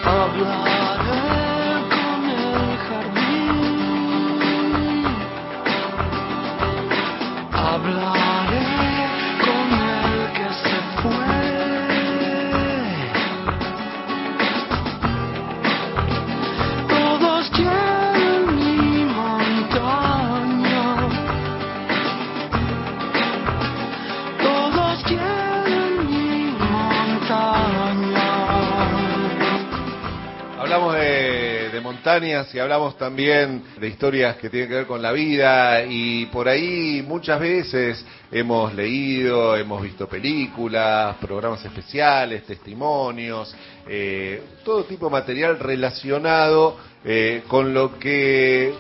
Hablaré con el que se fue. Todos quieren mi montaña. Todos quieren mi montaña. Hablamos de montañas y hablamos también de historias que tienen que ver con la vida, y por ahí muchas veces hemos leído, hemos visto películas, programas especiales, testimonios, todo tipo de material relacionado con lo que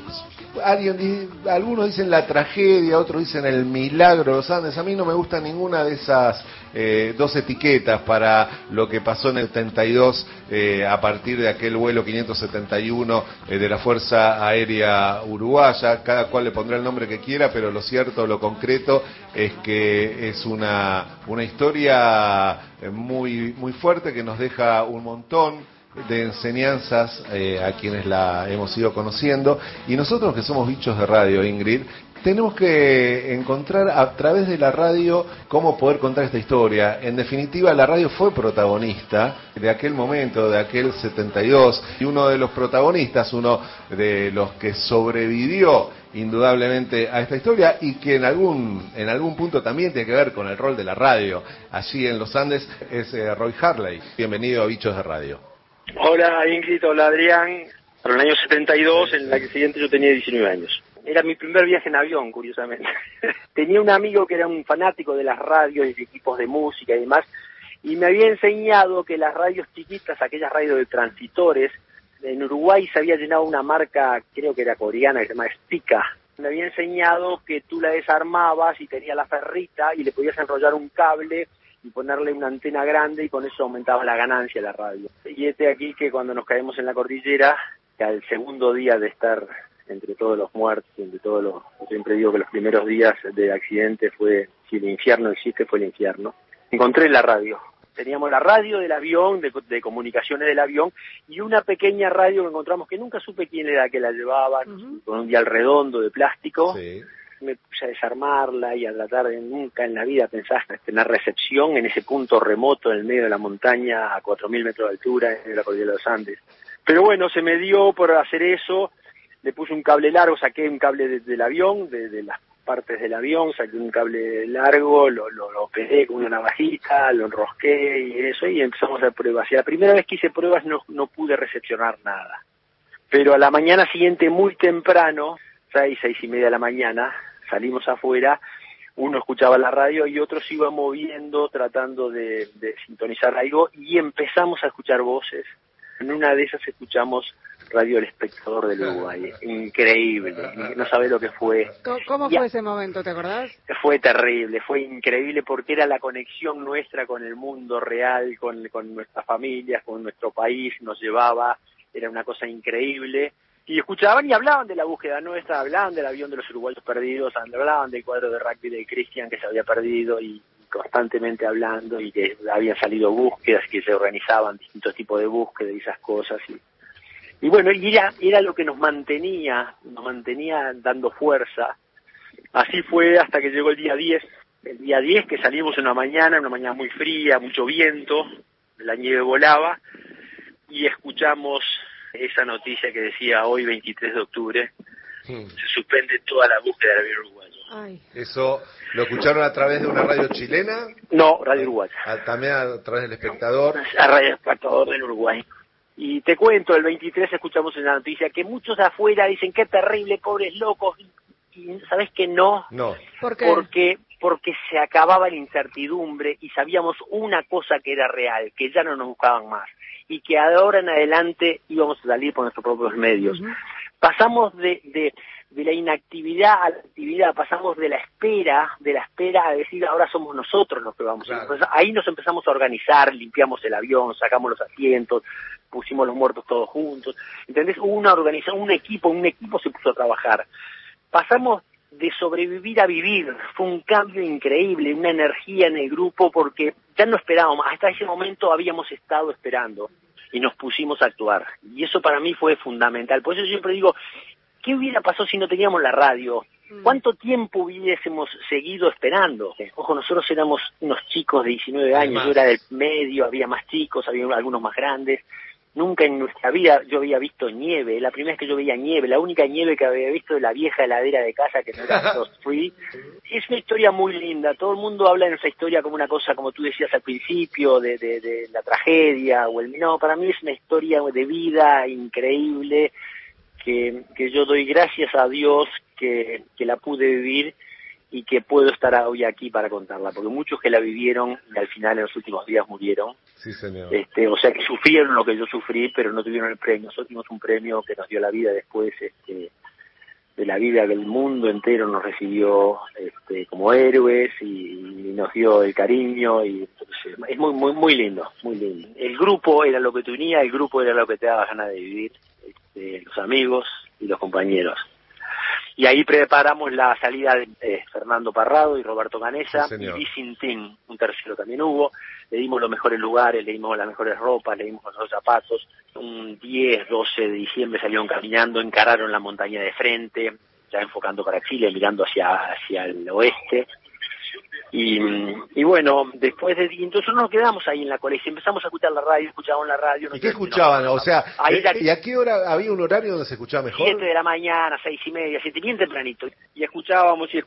algunos dicen la tragedia, otros dicen el milagro de los Andes. A mí no me gusta ninguna de esas dos etiquetas para lo que pasó en el 72 a partir de aquel vuelo 571 de la Fuerza Aérea Uruguaya. Cada cual le pondrá el nombre que quiera, pero lo cierto, lo concreto es que es una historia muy muy fuerte, que nos deja un montón de enseñanzas a quienes la hemos ido conociendo, y nosotros que somos bichos de radio, Ingrid, tenemos que encontrar a través de la radio cómo poder contar esta historia. En definitiva, la radio fue protagonista de aquel momento, de aquel 72, y uno de los protagonistas, uno de los que sobrevivió indudablemente a esta historia, y que en algún punto también tiene que ver con el rol de la radio allí en los Andes, es Roy Harley. Bienvenido a Bichos de Radio. Hola Ingrid, hola Adrián. Para el año 72, en el año siguiente yo tenía 19 años. Era mi primer viaje en avión, curiosamente. Tenía un amigo que era un fanático de las radios y de equipos de música y demás, y me había enseñado que las radios chiquitas, aquellas radios de transitores, en Uruguay se había llenado una marca, creo que era coreana, que se llama Spica. Me había enseñado que tú la desarmabas y tenía la ferrita y le podías enrollar un cable y ponerle una antena grande, y con eso aumentaba la ganancia de la radio. Y aquí que cuando nos caemos en la cordillera, que al segundo día de estar entre todos los muertos, entre todos los... Yo siempre digo que los primeros días del accidente fue, si el infierno existe, fue el infierno. Encontré la radio. Teníamos la radio del avión, de comunicaciones del avión, y una pequeña radio que encontramos, que nunca supe quién era que la llevaba, con un dial redondo de plástico. Sí. Me puse a desarmarla y a tratar de, nunca en la vida pensaste tener recepción en ese punto remoto en el medio de la montaña a 4.000 metros de altura en la cordillera de los Andes. Pero bueno, se me dio por hacer eso, le puse un cable largo, saqué un cable del avión, de las partes del avión, saqué un cable largo, lo pegué con una navajita, lo enrosqué y eso, y empezamos a hacer pruebas. Y la primera vez que hice pruebas no pude recepcionar nada. Pero a la mañana siguiente, muy temprano, 6:30 de la mañana, salimos afuera, uno escuchaba la radio y otro se iba moviendo tratando de sintonizar algo, y empezamos a escuchar voces. En una de esas escuchamos Radio El Espectador del Uruguay. Increíble, no sabés lo que fue. ¿Cómo fue ese momento, te acordás? Fue terrible, fue increíble, porque era la conexión nuestra con el mundo real, con nuestras familias, con nuestro país, nos llevaba, era una cosa increíble. Y escuchaban y hablaban de la búsqueda nuestra, hablaban del avión de los uruguayos perdidos, hablaban del cuadro de rugby de Christian que se había perdido, y constantemente hablando, y que habían salido búsquedas, que se organizaban distintos tipos de búsquedas y esas cosas. Y bueno, y era lo que nos mantenía dando fuerza. Así fue hasta que llegó el día 10. El día 10 que salimos una mañana muy fría, mucho viento, la nieve volaba, y escuchamos esa noticia que decía: hoy 23 de octubre se suspende toda la búsqueda del avión uruguayo. Ay. ¿Eso lo escucharon a través de una radio chilena? No, radio uruguaya. También a través del Espectador. A Radio Espectador del Uruguay. Y te cuento, el 23 escuchamos en la noticia que muchos de afuera dicen: qué terrible, pobres locos. Y ¿sabes qué? No. ¿Por qué? Porque se acababa la incertidumbre y sabíamos una cosa que era real, que ya no nos buscaban más y que ahora en adelante íbamos a salir por nuestros propios medios. Pasamos de la inactividad a la actividad, pasamos de la espera a decir: ahora somos nosotros los que vamos. Claro. Entonces, ahí nos empezamos a organizar, limpiamos el avión, sacamos los asientos, pusimos los muertos todos juntos. ¿Entendés? Hubo una organización, un equipo se puso a trabajar. Pasamos de sobrevivir a vivir, fue un cambio increíble, una energía en el grupo, porque ya no esperábamos, hasta ese momento habíamos estado esperando y nos pusimos a actuar, y eso para mí fue fundamental. Por eso yo siempre digo: ¿qué hubiera pasado si no teníamos la radio? ¿Cuánto tiempo hubiésemos seguido esperando? Ojo, nosotros éramos unos chicos de 19 años, yo era del medio, había más chicos, había algunos más grandes. Nunca en nuestra vida yo había visto nieve, la primera vez que yo veía nieve, la única nieve que había visto de la vieja heladera de casa, que no era Frost Free. Es una historia muy linda, todo el mundo habla de nuestra historia como una cosa, como tú decías al principio, de la tragedia, no, para mí es una historia de vida increíble, que yo doy gracias a Dios que la pude vivir y que puedo estar hoy aquí para contarla, porque muchos que la vivieron y al final en los últimos días murieron. Sí, señor. O sea, que sufrieron lo que yo sufrí, pero no tuvieron el premio. Nosotros tuvimos un premio que nos dio la vida después, de la vida que el mundo entero nos recibió como héroes, y nos dio el cariño, y es muy muy muy lindo, muy lindo. El grupo era lo que te unía, el grupo era lo que te daba ganas de vivir, los amigos y los compañeros. Y ahí preparamos la salida de Fernando Parrado y Roberto Canessa, sí, y Vicintín, un tercero también hubo. Le dimos los mejores lugares, le dimos las mejores ropas, le dimos los zapatos. Un 10, 12 de diciembre salieron caminando, encararon la montaña de frente, ya enfocando para Chile, mirando hacia el oeste. Y bueno, después entonces nos quedamos ahí en la colegio, empezamos a escuchar la radio, escuchábamos la radio. ¿Y qué escuchaban? O sea, ¿y a qué hora había un horario donde se escuchaba mejor? 7 de la mañana, 6:30, 7, bien tempranito. Y escuchábamos, y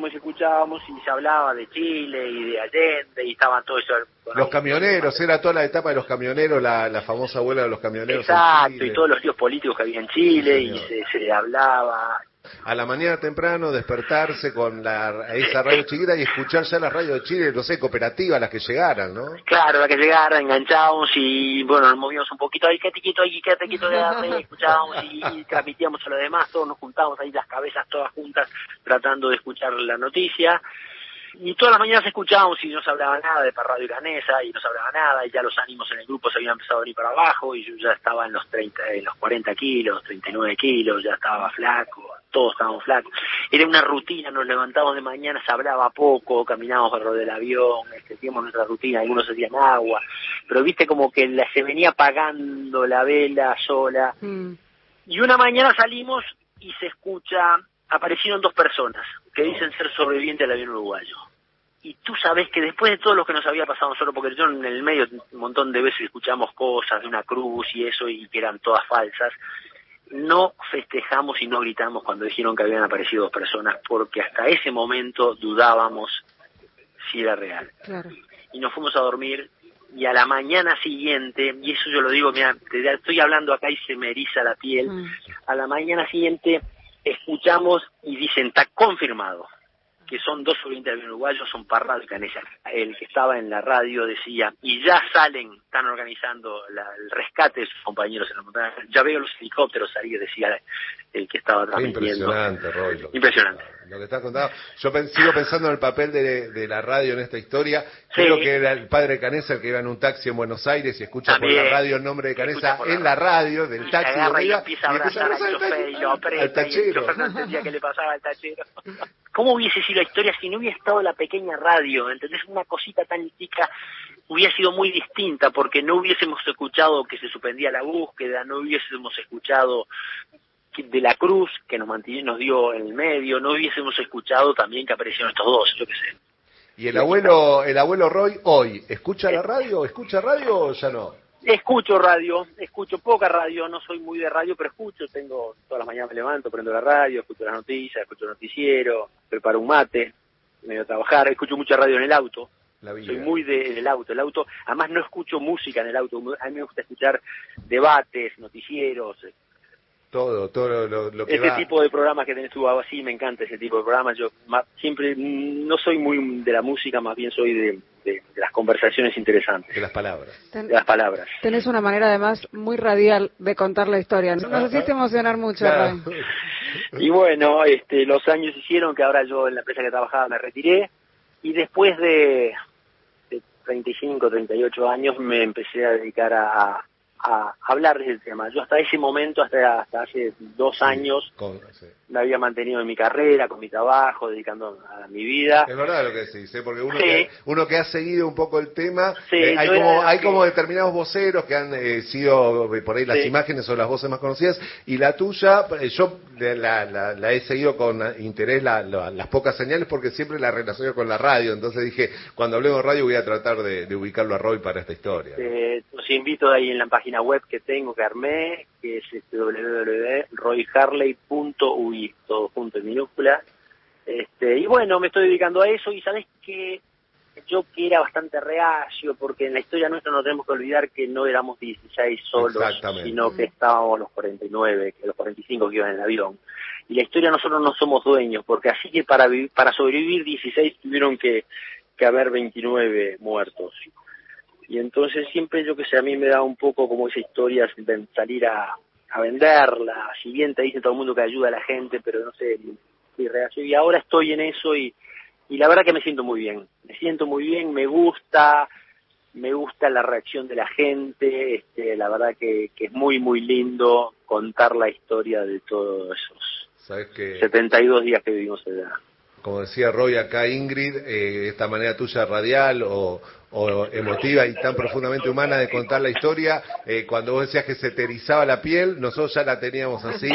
se hablaba de Chile y de Allende, y estaban todos esos... Los camioneros, era toda la etapa de los camioneros, la famosa abuela de los camioneros. Exacto, y todos los líos políticos que había en Chile, sí, y se hablaba... A la mañana temprano despertarse con esa radio chiquita y escuchar ya las radios de Chile, no sé, cooperativas, las que llegaran, ¿no? Claro, las que llegaran, enganchábamos y bueno, nos movíamos un poquito, ahí quédate quieto, escuchábamos y transmitíamos a los demás, todos nos juntábamos ahí las cabezas todas juntas tratando de escuchar la noticia. Y todas las mañanas escuchábamos y no se hablaba nada de Parrado y Canessa, y no se hablaba nada, y ya los ánimos en el grupo se habían empezado a venir para abajo, y yo ya estaba en los 40 kilos, 39 kilos, ya estaba flaco, todos estábamos flacos. Era una rutina, nos levantábamos de mañana, se hablaba poco, caminábamos alrededor del avión, hacíamos nuestra rutina, algunos hacían agua, pero viste como que se venía apagando la vela sola. Y una mañana salimos y se escucha, aparecieron 2 personas que dicen ser sobrevivientes del avión uruguayo. Y tú sabes que después de todo lo que nos había pasado nosotros, porque yo en el medio un montón de veces escuchamos cosas de una cruz y eso, y que eran todas falsas, no festejamos y no gritamos cuando dijeron que habían aparecido 2 personas, porque hasta ese momento dudábamos si era real. Claro. Y nos fuimos a dormir, y a la mañana siguiente, y eso yo lo digo, mira, te estoy hablando acá y se me eriza la piel, a la mañana siguiente escuchamos y dicen, está confirmado que son 2 sobrevivientes del avión uruguayo, son Parrado y Canessa. El que estaba en la radio decía, y ya están organizando el rescate de sus compañeros en la montaña. Ya veo los helicópteros salir, decía el que estaba transmitiendo. Impresionante, Roy. Impresionante. Lo que está contando. Yo sigo pensando en el papel de la radio en esta historia. Creo que era el padre de Canessa el que iba en un taxi en Buenos Aires y escucha también por la radio el nombre de Canessa en la radio del taxi. Y empieza a abrazar al chofer y lo aprieta, y el chofer no entendía qué le pasaba al tachero. ¿Cómo hubiese sido la historia, si no hubiera estado la pequeña radio, ¿entendés? Una cosita tan chica hubiera sido muy distinta, porque no hubiésemos escuchado que se suspendía la búsqueda, no hubiésemos escuchado de la cruz que nos dio en el medio, no hubiésemos escuchado también que aparecieron estos dos, yo qué sé. ¿Y el abuelo Roy hoy escucha la radio? ¿Escucha radio o ya no? Escucho radio, escucho poca radio, no soy muy de radio, pero escucho, todas las mañanas me levanto, prendo la radio, escucho las noticias, escucho el noticiero, preparo un mate, me voy a trabajar, escucho mucha radio en el auto. Soy muy del auto. El auto, además no escucho música en el auto, a mí me gusta escuchar debates, noticieros. Todo lo que ese tipo de programas que tenés tú, así me encanta ese tipo de programas. Yo siempre no soy muy de la música, más bien soy de las conversaciones interesantes. De las palabras. De las palabras. Tenés una manera además muy radial de contar la historia. Nos hiciste emocionar mucho, claro. Roy. Y bueno, los años hicieron que ahora yo en la empresa que trabajaba me retiré, y después de 35, 38 años me empecé a dedicar a hablar del tema. Yo hasta ese momento, hasta hace 2 años, me había mantenido en mi carrera, con mi trabajo, dedicando a mi vida. Es verdad lo que decís, porque sí. uno que ha seguido un poco el tema, sí, hay como determinados voceros que han sido por ahí las sí. imágenes o las voces más conocidas, y la tuya, yo la he seguido con interés las pocas señales, porque siempre la relaciono con la radio, entonces dije, cuando hablemos de radio voy a tratar de ubicarlo a Roy para esta historia. Los invito ahí en la página web que tengo, que armé, que es www.royharley.ui, todo junto en minúscula. Y bueno, me estoy dedicando a eso, y sabes que yo que era bastante reacio, porque en la historia nuestra no tenemos que olvidar que no éramos 16 solos, sino que estábamos los 49, los 45 que iban en el avión. Y la historia nosotros no somos dueños, porque así que para sobrevivir 16 tuvieron que haber 29 muertos. Y entonces siempre, yo que sé, a mí me da un poco como esa historia de salir a venderla, si bien te dice todo el mundo que ayuda a la gente, pero no sé, mi reacción. Y ahora estoy en eso, y la verdad que me siento muy bien, me gusta la reacción de la gente, la verdad que es muy, muy lindo contar la historia de todos esos 72 días que vivimos allá. Como decía Roy acá, Ingrid, esta manera tuya radial o emotiva y tan profundamente humana de contar la historia, cuando vos decías que se te erizaba la piel, nosotros ya la teníamos así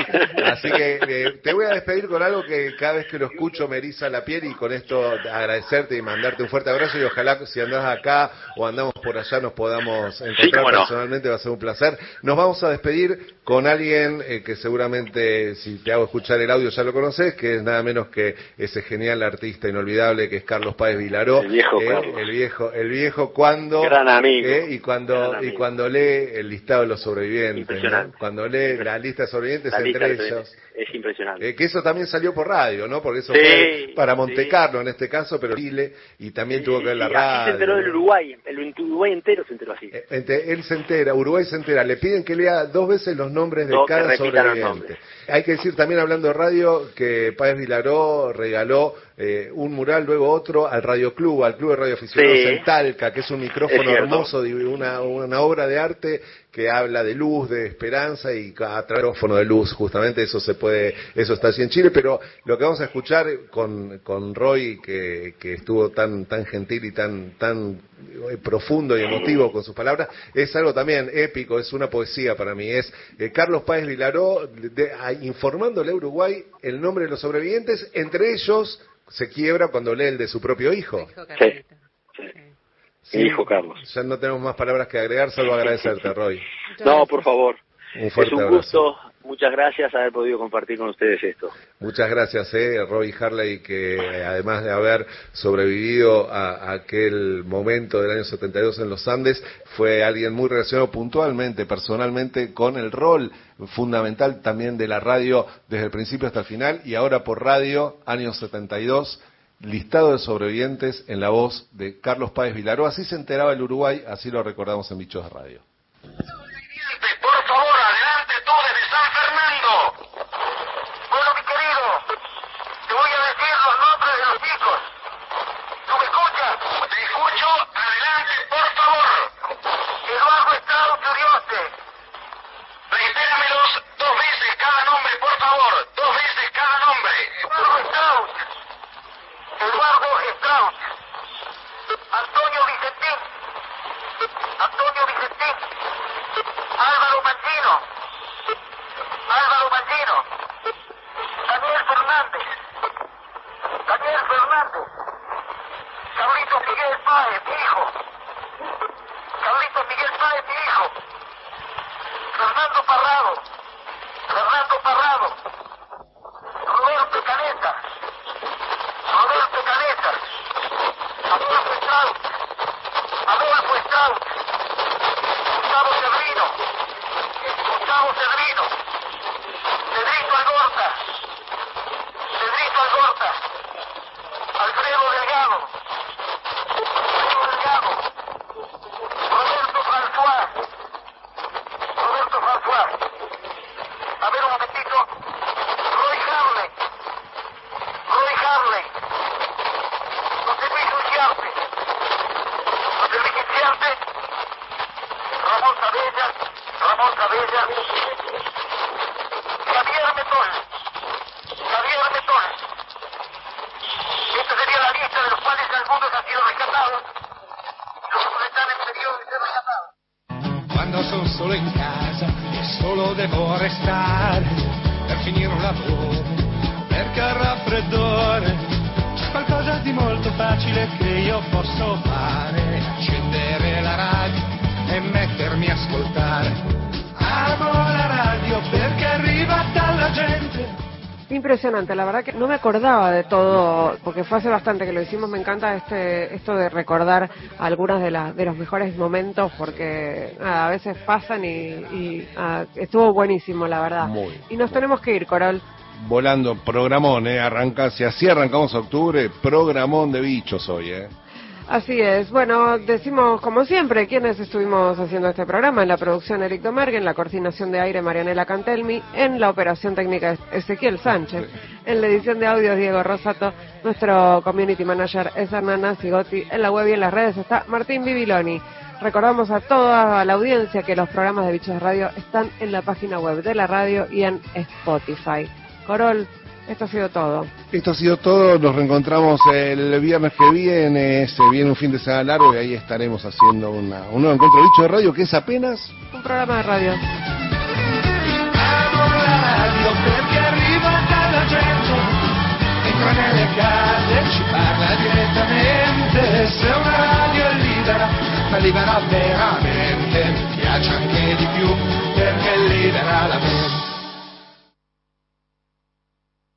que te voy a despedir con algo que cada vez que lo escucho me eriza la piel, y con esto agradecerte y mandarte un fuerte abrazo, y ojalá si andás acá o andamos por allá nos podamos encontrar personalmente, va a ser un placer. Nos vamos a despedir con alguien que seguramente, si te hago escuchar el audio, ya lo conoces, que es nada menos que ese genial artista inolvidable que es Carlos Páez Vilaró, el viejo cuando gran amigo, y cuando lee el listado de los sobrevivientes, ¿no? Cuando lee la lista de sobrevivientes, entre ellos es impresionante, que eso también salió por radio, ¿no? Porque eso fue para Montecarlo en este caso, pero Chile, y también tuvo que ver la radio. Se enteró del Uruguay, el Uruguay entero se enteró así. Él se entera, Uruguay se entera, le piden que lea 2 veces los nombres de cada sobreviviente. Hay que decir también, hablando de radio, que Páez Vilaró regaló un mural, luego otro, al Radio Club, al Club de Radioaficionados en Talca, que es un micrófono hermoso, una obra de arte que habla de luz, de esperanza, y a través del micrófono de luz, justamente eso está así en Chile. Pero lo que vamos a escuchar con Roy, que estuvo tan gentil y tan profundo y emotivo con sus palabras, es algo también épico, es una poesía para mí. Es Carlos Páez Vilaró informándole a Uruguay el nombre de los sobrevivientes, entre ellos se quiebra cuando lee el de su propio hijo. Mi hijo Carlos. Ya no tenemos más palabras que agregar, salvo agradecerte, Roy. No, por favor. Un fuerte abrazo. Gusto. Muchas gracias haber podido compartir con ustedes esto. Muchas gracias, Roy Harley, que además de haber sobrevivido a aquel momento del año 72 en los Andes, fue alguien muy relacionado puntualmente, personalmente, con el rol fundamental también de la radio desde el principio hasta el final, y ahora por radio, año 72, listado de sobrevivientes en la voz de Carlos Páez Vilaró. Así se enteraba el Uruguay, así lo recordamos en Bichos de Radio. Por favor, adelante tú desde San Fernando. Bueno, mi querido, te voy a decir los nombres de los chicos. ¿Tú me escuchas? Te escucho. Adelante, por favor. Eduardo Estado Curioste. Reitéramelos 2 veces cada nombre, por favor. 2 veces cada nombre. Eduardo Estado. Martino, Cedrito Algorta, Alfredo Delgado, Roberto François. A ver un momentito. Roy Harley. José Luis Uciarte. Ramón Sabella. Javier Metol. Esta sería la lista de los cuales algunos han sido rescatados. Los otros están en periodo de ser rescatados. Quando sono solo in casa e solo devo restare per finire un lavoro, perché al raffreddore c'è qualcosa di molto facile che io posso fare: accendere la radio e mettermi a ascoltare. Amo la radio perché arriva dalla gente. Impresionante, la verdad que no me acordaba de todo, porque fue hace bastante que lo hicimos. Me encanta esto de recordar algunos de los mejores momentos, porque nada, a veces pasan y estuvo buenísimo, la verdad. Y nos tenemos que ir, Coral. Volando, programón, si así arrancamos octubre, programón de bichos hoy, Así es. Bueno, decimos como siempre quiénes estuvimos haciendo este programa. En la producción, Eric Domergue; en la coordinación de aire, Marianela Cantelmi; en la operación técnica, Ezequiel Sánchez; en la edición de audios, Diego Rosato; nuestro community manager es Hernán Zigotti; en la web y en las redes está Martín Bibiloni. Recordamos a toda la audiencia que los programas de Bichos de Radio están en la página web de la radio y en Spotify. Corol, esto ha sido todo. Nos reencontramos el viernes que viene. Se viene un fin de semana largo y ahí estaremos haciendo un nuevo encuentro de Bichos de Radio, que es apenas un programa de radio. Amo la radio perché arriva dalla gente, entra nelle case, ci parla direttamente. Se una radio è libera, ma libera per